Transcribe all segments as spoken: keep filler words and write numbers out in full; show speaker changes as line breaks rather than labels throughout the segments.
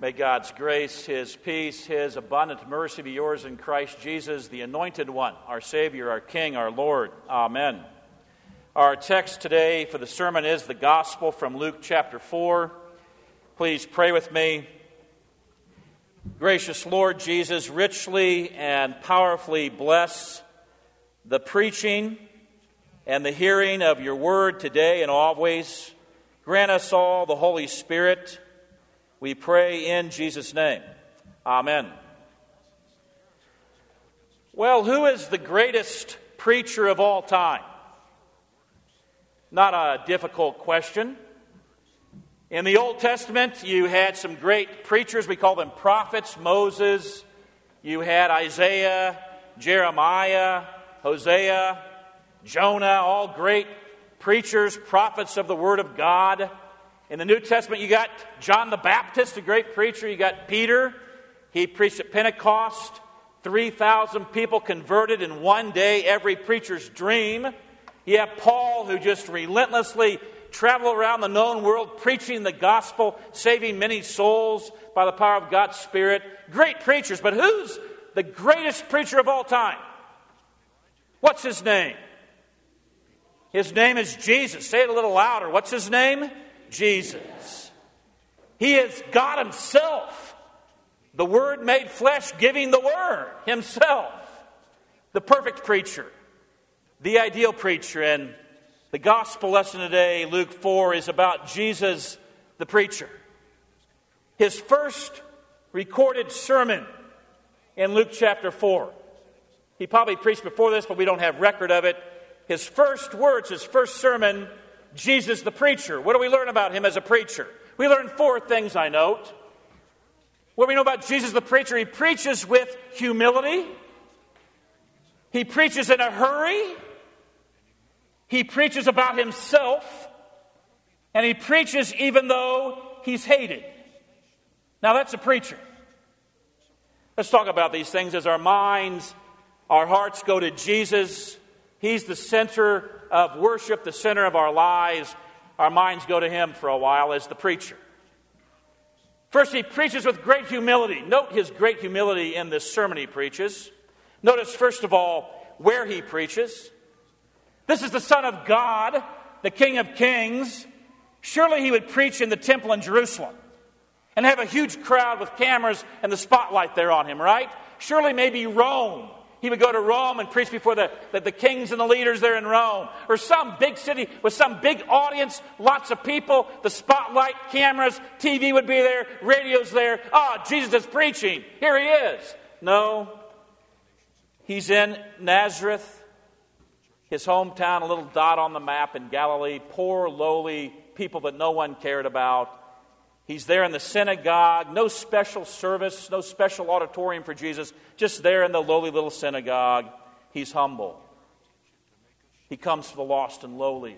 May God's grace, His peace, His abundant mercy be yours in Christ Jesus, the Anointed One, our Savior, our King, our Lord. Amen. Our text today for the sermon is the Gospel from Luke chapter four. Please pray with me. Gracious Lord Jesus, richly and powerfully bless the preaching and the hearing of your word today and always. Grant us all the Holy Spirit. We pray in Jesus' name. Amen. Well, who is the greatest preacher of all time? Not a difficult question. In the Old Testament, you had some great preachers. We call them prophets. Moses. You had Isaiah, Jeremiah, Hosea, Jonah, all great preachers, prophets of the Word of God. In the New Testament, you got John the Baptist, a great preacher. You got Peter. He preached at Pentecost. three thousand people converted in one day, every preacher's dream. You have Paul, who just relentlessly traveled around the known world preaching the gospel, saving many souls by the power of God's Spirit. Great preachers, but who's the greatest preacher of all time? What's his name? His name is Jesus. Say it a little louder. What's his name? Jesus. He is God Himself. The Word made flesh, giving the Word Himself. The perfect preacher. The ideal preacher. And the gospel lesson today, Luke four, is about Jesus the preacher. His first recorded sermon in Luke chapter four. He probably preached before this, but we don't have record of it. His first words, his first sermon, Jesus the preacher. What do we learn about him as a preacher? We learn four things, I note. What do we know about Jesus the preacher? He preaches with humility. He preaches in a hurry. He preaches about himself. And he preaches even though he's hated. Now that's a preacher. Let's talk about these things as our minds, our hearts go to Jesus. He's the center of worship, the center of our lives. Our minds go to Him for a while as the preacher. First, he preaches with great humility. Note his great humility in this sermon he preaches. Notice, first of all, where he preaches. This is the Son of God, the King of Kings. Surely he would preach in the temple in Jerusalem and have a huge crowd with cameras and the spotlight there on him, right? Surely maybe Rome. He would go to Rome and preach before the, the, the kings and the leaders there in Rome. Or some big city with some big audience, lots of people, the spotlight, cameras, T V would be there, radio's there. Ah, oh, Jesus is preaching. Here he is. No. He's in Nazareth, his hometown, a little dot on the map in Galilee. Poor, lowly people that no one cared about. He's there in the synagogue, no special service, no special auditorium for Jesus, just there in the lowly little synagogue. He's humble. He comes for the lost and lowly.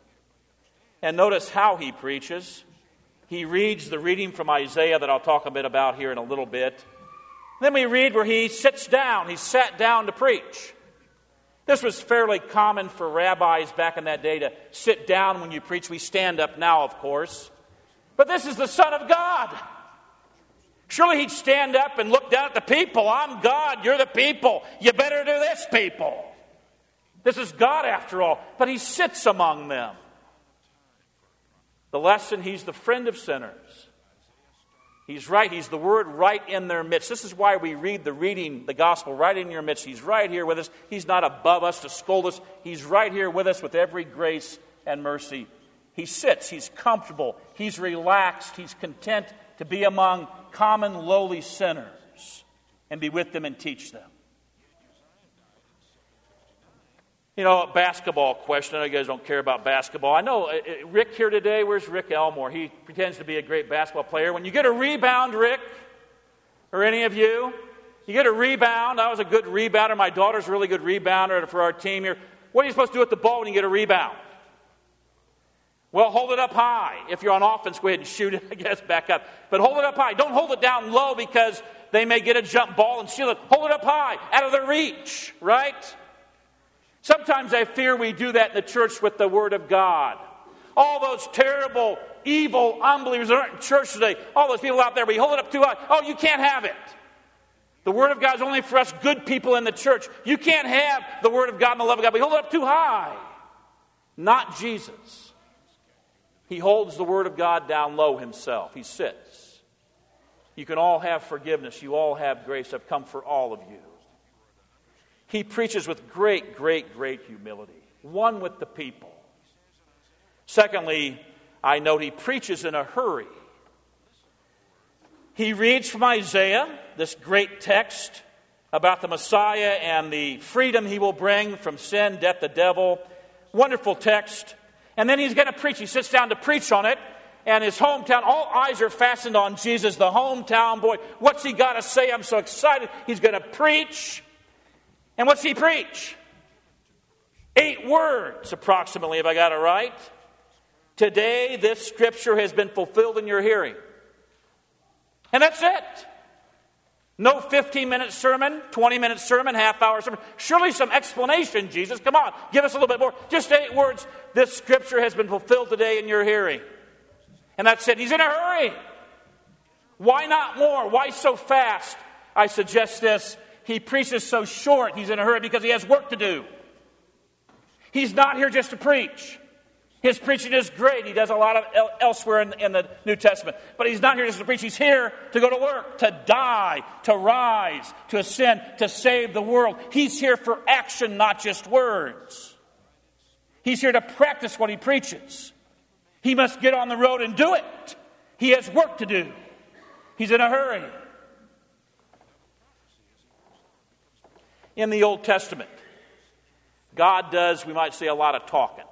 And notice how he preaches. He reads the reading from Isaiah that I'll talk a bit about here in a little bit. Then we read where he sits down. He sat down to preach. This was fairly common for rabbis back in that day to sit down when you preach. We stand up now, of course. But this is the Son of God. Surely he'd stand up and look down at the people. I'm God, you're the people. You better do this, people. This is God after all. But he sits among them. The lesson, he's the friend of sinners. He's right, he's the Word right in their midst. This is why we read the reading, the gospel right in your midst. He's right here with us. He's not above us to scold us. He's right here with us with every grace and mercy. He sits, he's comfortable, he's relaxed, he's content to be among common lowly sinners and be with them and teach them. You know, a basketball question. I know you guys don't care about basketball. I know uh, Rick here today, where's Rick Elmore? He pretends to be a great basketball player. When you get a rebound, Rick, or any of you, you get a rebound. I was a good rebounder. My daughter's a really good rebounder for our team here. What are you supposed to do with the ball when you get a rebound? Well, hold it up high. If you're on offense, go ahead and shoot it, I guess, back up. But hold it up high. Don't hold it down low because they may get a jump ball and steal it. Hold it up high, out of their reach, right? Sometimes I fear we do that in the church with the Word of God. All those terrible evil unbelievers that aren't in church today, all those people out there, we hold it up too high. Oh, you can't have it. The Word of God is only for us good people in the church. You can't have the Word of God and the love of God. We hold it up too high. Not Jesus. He holds the Word of God down low himself. He sits. You can all have forgiveness. You all have grace. I've come for all of you. He preaches with great, great, great humility. One with the people. Secondly, I note he preaches in a hurry. He reads from Isaiah, this great text about the Messiah and the freedom he will bring from sin, death, the devil. Wonderful text. And then he's going to preach. He sits down to preach on it. And his hometown, all eyes are fastened on Jesus, the hometown boy. What's he got to say? I'm so excited. He's going to preach. And what's he preach? Eight words, approximately, if I got it right. Today, this scripture has been fulfilled in your hearing. And that's it. No fifteen-minute sermon, twenty-minute sermon, half-hour sermon. Surely some explanation, Jesus. Come on, give us a little bit more. Just eight words. This scripture has been fulfilled today in your hearing. And that's it. He's in a hurry. Why not more? Why so fast? I suggest this. He preaches so short, he's in a hurry because he has work to do. He's not here just to preach. His preaching is great. He does a lot of el- elsewhere in, in the New Testament. But he's not here just to preach. He's here to go to work, to die, to rise, to ascend, to save the world. He's here for action, not just words. He's here to practice what he preaches. He must get on the road and do it. He has work to do. He's in a hurry. In the Old Testament, God does, we might say, a lot of talking.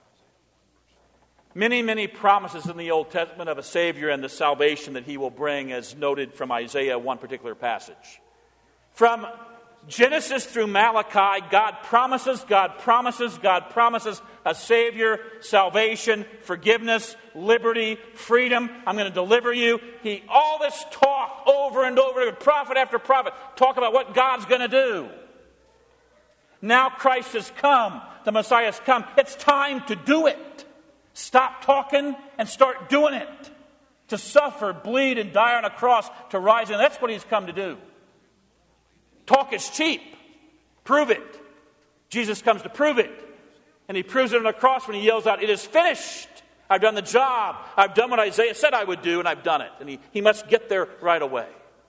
Many, many promises in the Old Testament of a Savior and the salvation that he will bring, as noted from Isaiah, one particular passage. From Genesis through Malachi, God promises, God promises, God promises a Savior, salvation, forgiveness, liberty, freedom. I'm going to deliver you. He, all this talk over and over, prophet after prophet, talk about what God's going to do. Now Christ has come. The Messiah has come. It's time to do it. Stop talking and start doing it. To suffer, bleed, and die on a cross, to rise. And that's what he's come to do. Talk is cheap. Prove it. Jesus comes to prove it. And he proves it on the cross when he yells out, "It is finished. I've done the job. I've done what Isaiah said I would do, and I've done it." And he, he must get there right away.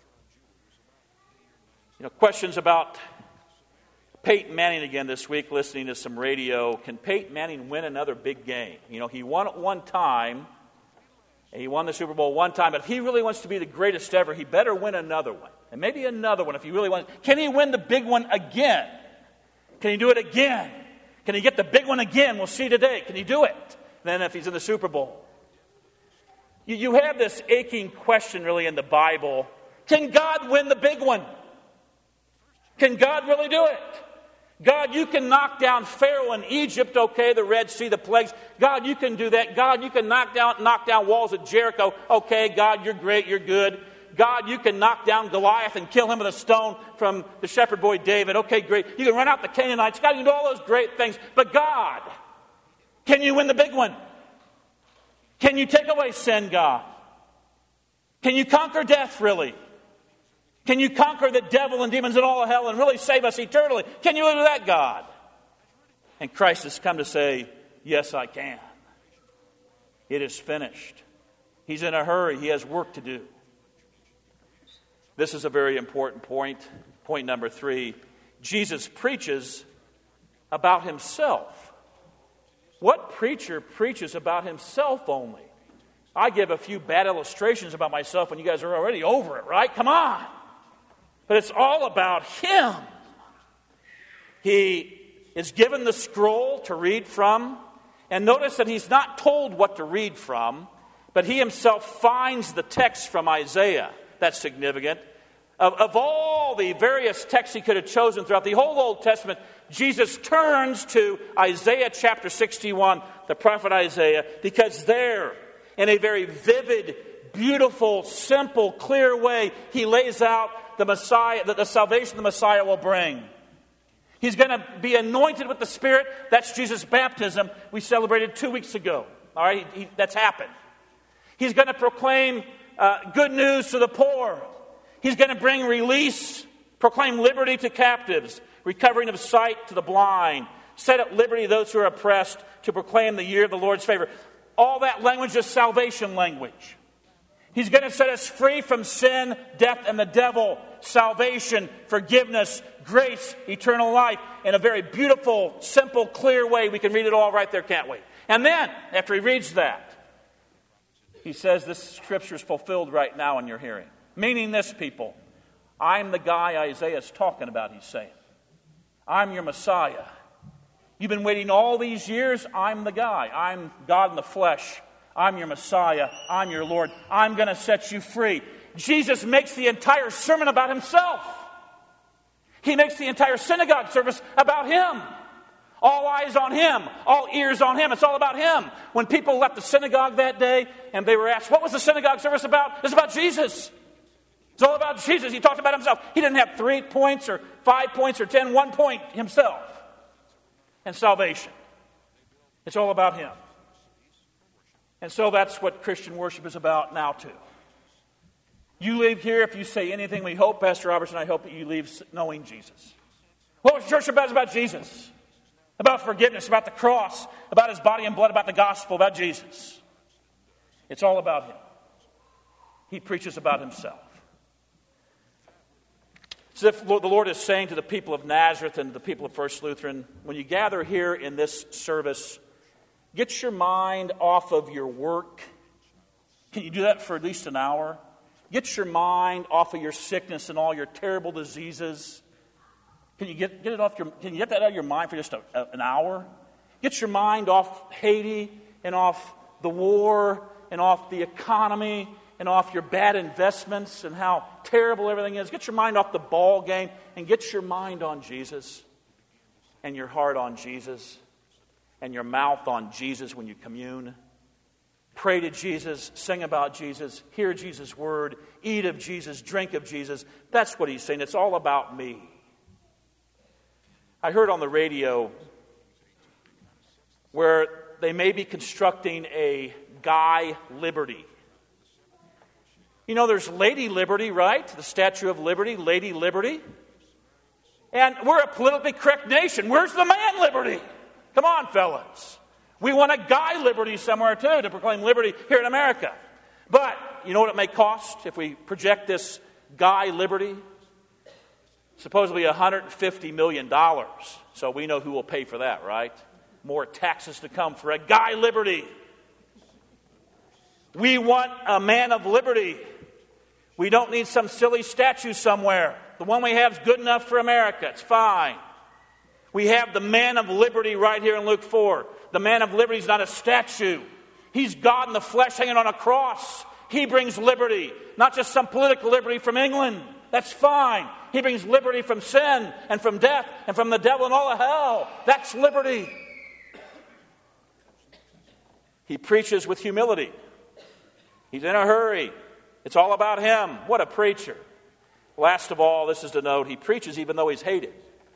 You know, questions about Peyton Manning again this week, listening to some radio. Can Peyton Manning win another big game? You know, he won it one time. And he won the Super Bowl one time. But if he really wants to be the greatest ever, he better win another one. And maybe another one if he really wants. Can he win the big one again? Can he do it again? Can he get the big one again? We'll see today. Can he do it? Then if he's in the Super Bowl. You, you have this aching question really in the Bible. Can God win the big one? Can God really do it? God, you can knock down Pharaoh in Egypt, okay, the Red Sea, the plagues. God, you can do that. God, you can knock down knock down walls at Jericho. Okay, God, you're great, you're good. God, you can knock down Goliath and kill him with a stone from the shepherd boy David. Okay, great. You can run out the Canaanites. God, you can do all those great things. But God, can you win the big one? Can you take away sin, God? Can you conquer death, really? Can you conquer the devil and demons and all of hell and really save us eternally? Can you do that, God? And Christ has come to say, yes, I can. It is finished. He's in a hurry. He has work to do. This is a very important point. Point number three. Jesus preaches about himself. What preacher preaches about himself only? I give a few bad illustrations about myself when you guys are already over it, right? Come on. But it's all about him. He is given the scroll to read from. And notice that he's not told what to read from, but he himself finds the text from Isaiah. That's significant. Of, of all the various texts he could have chosen throughout the whole Old Testament, Jesus turns to Isaiah chapter sixty-one, the prophet Isaiah, because there, in a very vivid, beautiful, simple, clear way, he lays out the Messiah, the, the salvation the Messiah will bring. He's going to be anointed with the Spirit. That's Jesus' baptism we celebrated two weeks ago. All right, he, he, that's happened. He's going to proclaim uh, good news to the poor. He's going to bring release, proclaim liberty to captives, recovering of sight to the blind, set at liberty those who are oppressed, to proclaim the year of the Lord's favor. All that language is salvation language. He's going to set us free from sin, death, and the devil. Salvation, forgiveness, grace, eternal life. In a very beautiful, simple, clear way. We can read it all right there, can't we? And then, after he reads that, he says this scripture is fulfilled right now in your hearing. Meaning this, people. I'm the guy Isaiah is talking about, he's saying. I'm your Messiah. You've been waiting all these years. I'm the guy. I'm God in the flesh. I'm your Messiah. I'm your Lord. I'm going to set you free. Jesus makes the entire sermon about himself. He makes the entire synagogue service about him. All eyes on him. All ears on him. It's all about him. When people left the synagogue that day and they were asked, what was the synagogue service about? It's about Jesus. It's all about Jesus. He talked about himself. He didn't have three points or five points or ten. One point, himself. And salvation. It's all about him. And so that's what Christian worship is about now too. You leave here, if you say anything, we hope, Pastor Robertson, I hope that you leave knowing Jesus. What was church about? It's about Jesus. About forgiveness, about the cross, about his body and blood, about the gospel, about Jesus. It's all about him. He preaches about himself. It's as if the Lord is saying to the people of Nazareth and the people of First Lutheran, when you gather here in this service, get your mind off of your work. Can you do that for at least an hour? Get your mind off of your sickness and all your terrible diseases. Can you get, get it off your? Can you get that out of your mind for just a, a, an hour? Get your mind off Haiti and off the war and off the economy and off your bad investments and how terrible everything is. Get your mind off the ball game and get your mind on Jesus and your heart on Jesus and your mouth on Jesus when you commune. Pray to Jesus, sing about Jesus, hear Jesus' word, eat of Jesus, drink of Jesus. That's what he's saying. It's all about me. I heard on the radio where they may be constructing a Guy Liberty. You know, there's Lady Liberty, right? The Statue of Liberty, Lady Liberty. And we're a politically correct nation. Where's the man liberty? Come on, fellas. We want a Guy Liberty somewhere, too, to proclaim liberty here in America. But you know what it may cost if we project this Guy Liberty? Supposedly one hundred fifty million dollars. So we know who will pay for that, right? More taxes to come for a Guy Liberty. We want a man of liberty. We don't need some silly statue somewhere. The one we have is good enough for America. It's fine. We have the man of liberty right here in Luke four. The man of liberty is not a statue. He's God in the flesh hanging on a cross. He brings liberty, not just some political liberty from England. That's fine. He brings liberty from sin and from death and from the devil and all of hell. That's liberty. He preaches with humility. He's in a hurry. It's all about him. What a preacher. Last of all, this is to note, he preaches even though he's hated.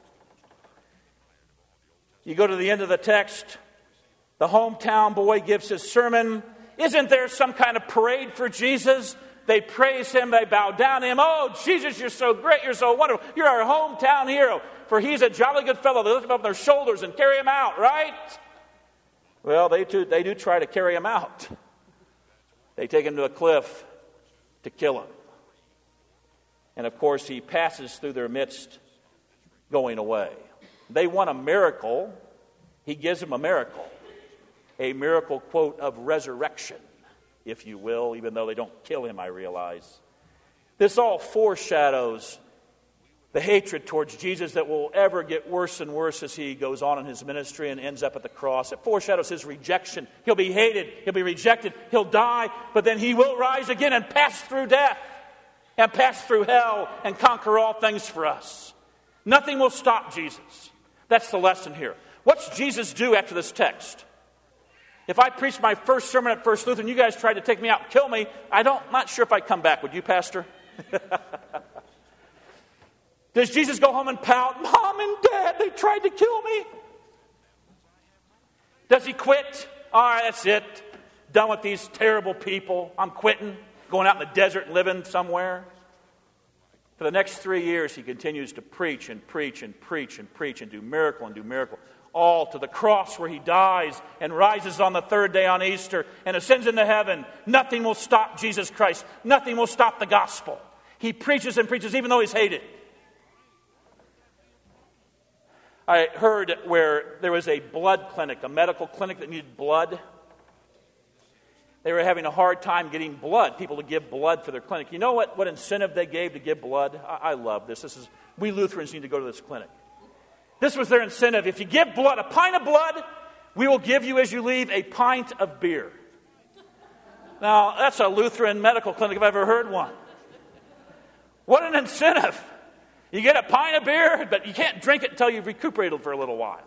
You go to the end of the text, the hometown boy gives his sermon. Isn't there some kind of parade for Jesus? They praise him, they bow down to him. Oh, Jesus, you're so great, you're so wonderful. You're our hometown hero. For he's a jolly good fellow. They lift him up on their shoulders and carry him out, right? Well, they do, they do try to carry him out. They take him to a cliff to kill him. And of course, he passes through their midst going away. They want a miracle. He gives them a miracle. A miracle, quote, of resurrection, if you will, even though they don't kill him, I realize. This all foreshadows the hatred towards Jesus that will ever get worse and worse as he goes on in his ministry and ends up at the cross. It foreshadows his rejection. He'll be hated. He'll be rejected. He'll die. But then he will rise again and pass through death and pass through hell and conquer all things for us. Nothing will stop Jesus. That's the lesson here. What's Jesus do after this text? If I preached my first sermon at First Lutheran, you guys tried to take me out and kill me, I don't, I'm not sure if I'd come back. Would you, Pastor? Does Jesus go home and pout? Mom and Dad, they tried to kill me. Does he quit? All right, that's it. Done with these terrible people. I'm quitting, going out in the desert and living somewhere. For the next three years, he continues to preach and preach and preach and preach and do miracle and do miracle. All to the cross where he dies and rises on the third day on Easter and ascends into heaven. Nothing will stop Jesus Christ. Nothing will stop the gospel. He preaches and preaches even though he's hated. I heard where there was a blood clinic, a medical clinic that needed blood. They were having a hard time getting blood, people to give blood for their clinic. You know what, what incentive they gave to give blood? I, I love this. This is we Lutherans need to go to this clinic. This was their incentive. If you give blood, a pint of blood, we will give you as you leave a pint of beer. Now, that's a Lutheran medical clinic if I've ever heard one. What an incentive. You get a pint of beer, but you can't drink it until you've recuperated for a little while.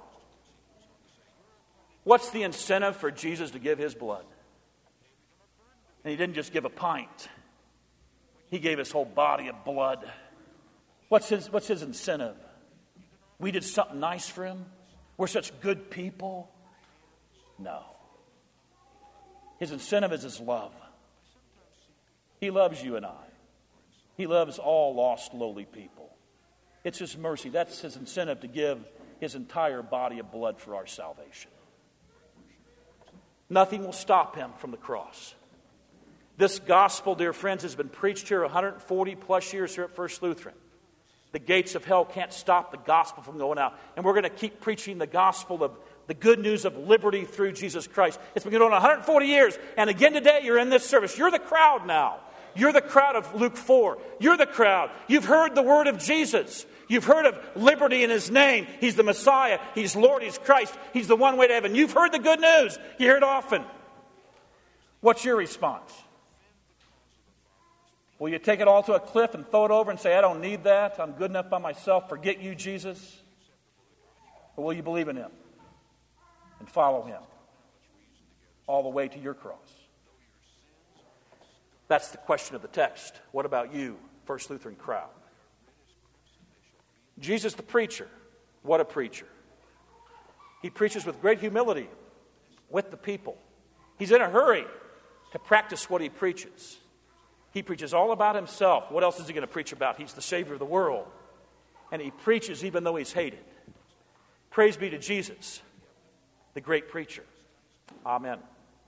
What's the incentive for Jesus to give his blood? And he didn't just give a pint. He gave his whole body of blood. What's his, what's his incentive? We did something nice for him? We're such good people? No. His incentive is his love. He loves you and I. He loves all lost, lowly people. It's his mercy. That's his incentive to give his entire body of blood for our salvation. Nothing will stop him from the cross. This gospel, dear friends, has been preached here one hundred forty plus years here at First Lutheran. The gates of hell can't stop the gospel from going out. And we're going to keep preaching the gospel of the good news of liberty through Jesus Christ. It's been going on one hundred forty years. And again today, you're in this service. You're the crowd now. You're the crowd of Luke four. You're the crowd. You've heard the word of Jesus. You've heard of liberty in his name. He's the Messiah. He's Lord. He's Christ. He's the one way to heaven. You've heard the good news. You hear it often. What's your response? Will you take it all to a cliff and throw it over and say, I don't need that. I'm good enough by myself. Forget you, Jesus. Or will you believe in him and follow him all the way to your cross? That's the question of the text. What about you, First Lutheran crowd? Jesus the preacher. What a preacher. He preaches with great humility with the people. He's in a hurry to practice what he preaches. He preaches all about himself. What else is he going to preach about? He's the Savior of the world. And he preaches even though he's hated. Praise be to Jesus, the great preacher. Amen.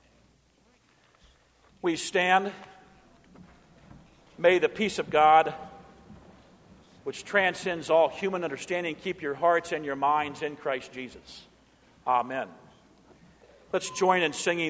We stand. May the peace of God, which transcends all human understanding, keep your hearts and your minds in Christ Jesus. Amen. Let's join in singing.